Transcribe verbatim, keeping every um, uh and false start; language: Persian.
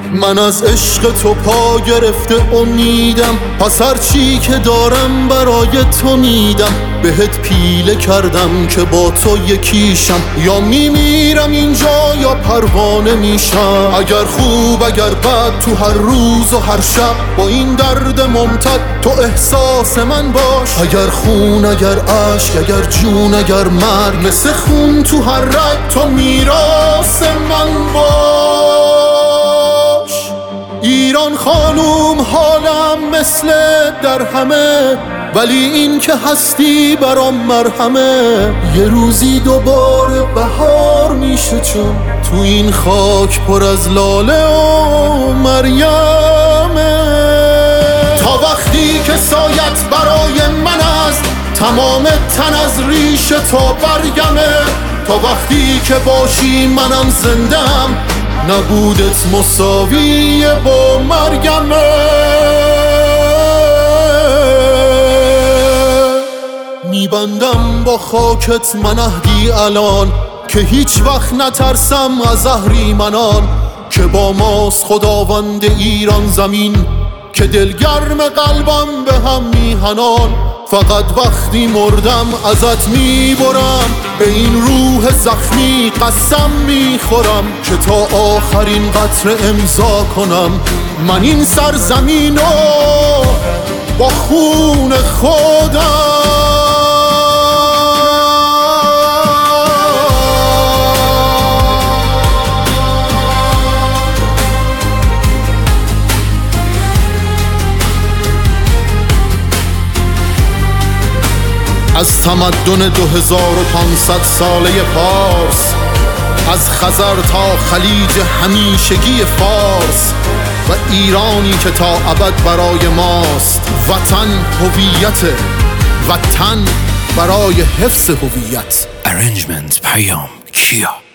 من از عشق تو پا گرفته امیدم، پس هرچی که دارم برای تو میدم. بهت پیله کردم که با تو یکیشم، یا میمیرم اینجا یا پروانه میشم. اگر خوب اگر بد تو هر روز و هر شب، با این درد ممتد تو احساس من باش. اگر خون اگر عشق اگر جون اگر مرگ، مثل خون تو هر رگ تو میراث من باش. ایران خانوم حالم مثل در همه، ولی این که هستی برام مرهمه. یه روزی دوباره بهار میشه چون تو این خاک پر از لاله و مریمه. تا وقتی که سایت برای من است، تمام تن از ریش تا برگمه. تا وقتی که باشی منم زندم، نبودت مساوی با مرگمه. میبندم با خاکت من عهدی الان، که هیچ وقت نترسم از اهریمنان. که با ماست خداوند ایران زمین، که دلگرم قلبم به هم میهنان. فقط وقتی مردم ازت میبرم، به این روح زخمی قسم میخورم که تا آخرین قطره امضا کنم من این سرزمینو با خون خودم. از تمدن دو هزار و پانصد ساله پارس، از خزر تا خلیج همیشگی فارس، و ایرانی که تا ابد برای ماست. وطن هویت، وطن برای حفظ هویت. Arrangement پیام کیا.